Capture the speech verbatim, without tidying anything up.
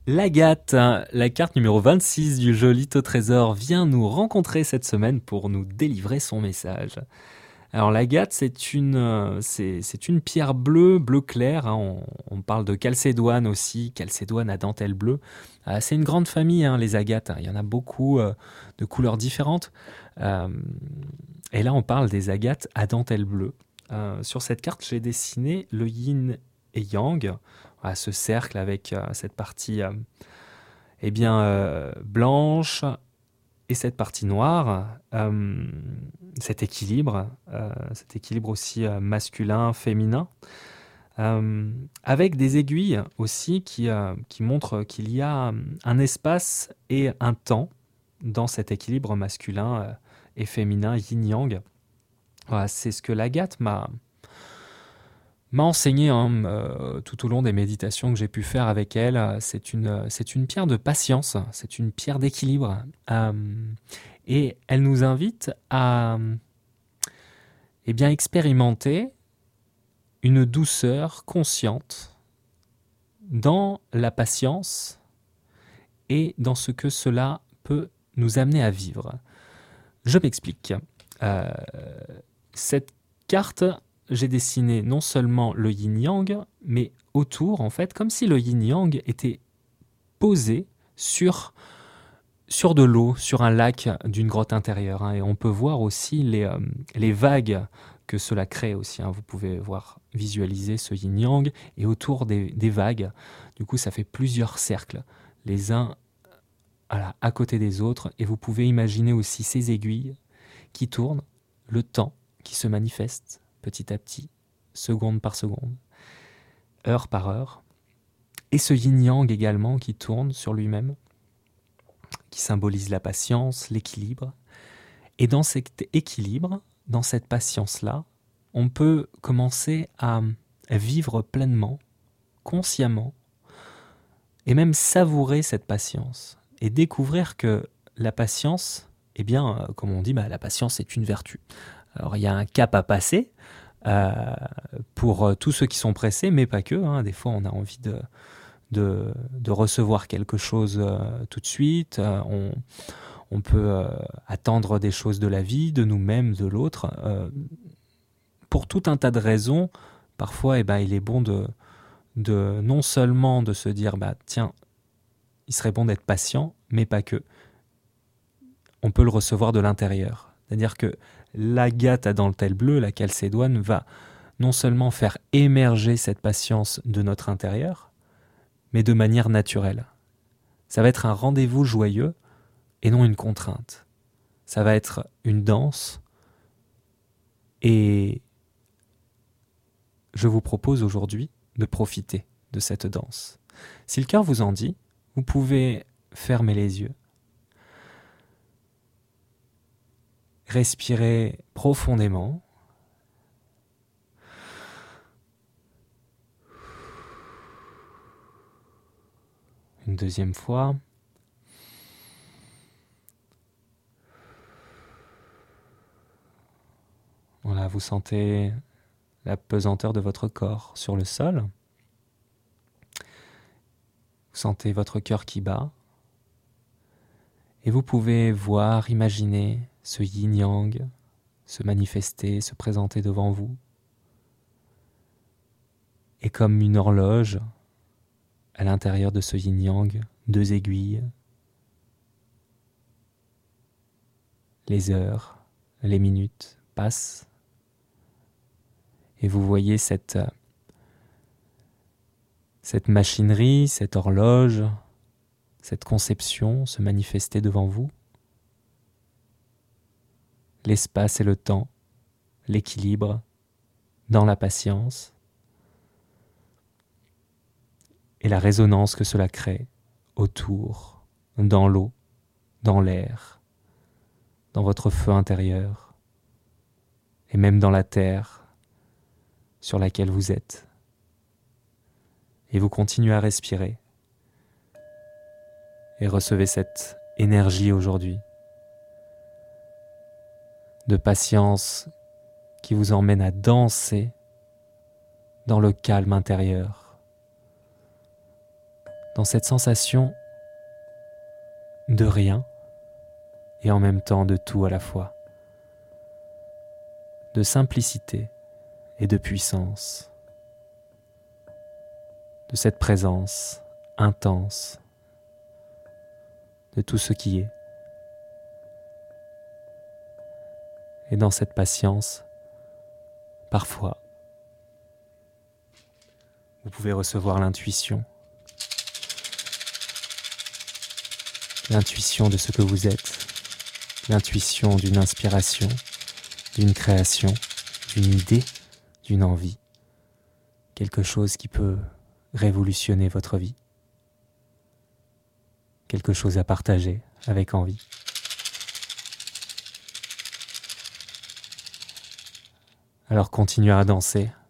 L'Agathe, hein, la carte numéro vingt-six du jeu Lito Trésor, vient nous rencontrer cette semaine pour nous délivrer son message. Alors l'agate, c'est une, euh, c'est, c'est une pierre bleue, bleu clair. Hein, on, on parle de calcédoine aussi, calcédoine à dentelle bleue. Euh, c'est une grande famille, hein, les agates. Hein, il y en a beaucoup euh, de couleurs différentes. Euh, et là, on parle des agates à dentelle bleue. Euh, sur cette carte, j'ai dessiné le yin et yang, voilà, ce cercle avec euh, cette partie euh, eh bien, euh, blanche et cette partie noire, euh, cet équilibre, euh, cet équilibre aussi euh, masculin, féminin, euh, avec des aiguilles aussi qui, euh, qui montrent qu'il y a un espace et un temps dans cet équilibre masculin euh, et féminin, yin-yang. Voilà, c'est ce que l'agate m'a, m'a enseigné hein, euh, tout au long des méditations que j'ai pu faire avec elle. C'est une, c'est une pierre de patience, c'est une pierre d'équilibre. Euh, et elle nous invite à eh bien, expérimenter une douceur consciente dans la patience et dans ce que cela peut nous amener à vivre. Je m'explique. Euh, cette carte, j'ai dessiné non seulement le yin-yang, mais autour, en fait, comme si le yin-yang était posé sur, sur de l'eau, sur un lac d'une grotte intérieure. Hein, et on peut voir aussi les, euh, les vagues que cela crée aussi. Hein. Vous pouvez voir, visualiser ce yin-yang et autour des, des vagues, du coup, ça fait plusieurs cercles, les uns voilà, à côté des autres. Et vous pouvez imaginer aussi ces aiguilles qui tournent, le temps qui se manifeste petit à petit, seconde par seconde, heure par heure. Et ce yin-yang également qui tourne sur lui-même, qui symbolise la patience, l'équilibre. Et dans cet équilibre, dans cette patience-là, on peut commencer à vivre pleinement, consciemment, et même savourer cette patience, et découvrir que la patience, eh bien, comme on dit, bah, la patience est une vertu. Alors il y a un cap à passer euh, pour tous ceux qui sont pressés, mais pas que. Hein. Des fois, on a envie de, de, de recevoir quelque chose euh, tout de suite. Euh, on, on peut euh, attendre des choses de la vie, de nous-mêmes, de l'autre. Euh, pour tout un tas de raisons, parfois, eh ben, il est bon de, de non seulement de se dire, bah, tiens, il serait bon d'être patient, mais pas que. On peut le recevoir de l'intérieur. C'est-à-dire que l'agate à dentelle bleue, la calcédoine, va non seulement faire émerger cette patience de notre intérieur, mais de manière naturelle. Ça va être un rendez-vous joyeux et non une contrainte. Ça va être une danse et je vous propose aujourd'hui de profiter de cette danse. Si le cœur vous en dit, vous pouvez fermer les yeux, respirer profondément. Une deuxième fois. Voilà, vous sentez la pesanteur de votre corps sur le sol. Vous sentez votre cœur qui bat. Et vous pouvez voir, imaginer ce yin-yang se manifester, se présenter devant vous. Et comme une horloge, à l'intérieur de ce yin-yang, deux aiguilles, les heures, les minutes passent, et vous voyez cette, cette machinerie, cette horloge, cette conception se manifester devant vous. L'espace et le temps, l'équilibre, dans la patience, et la résonance que cela crée autour, dans l'eau, dans l'air, dans votre feu intérieur, et même dans la terre sur laquelle vous êtes. Et vous continuez à respirer, et recevez cette énergie aujourd'hui, de patience qui vous emmène à danser dans le calme intérieur, dans cette sensation de rien et en même temps de tout à la fois, de simplicité et de puissance, de cette présence intense de tout ce qui est. Et dans cette patience, parfois, vous pouvez recevoir l'intuition, l'intuition de ce que vous êtes, l'intuition d'une inspiration, d'une création, d'une idée, d'une envie, quelque chose qui peut révolutionner votre vie, quelque chose à partager avec envie. Alors continuez à danser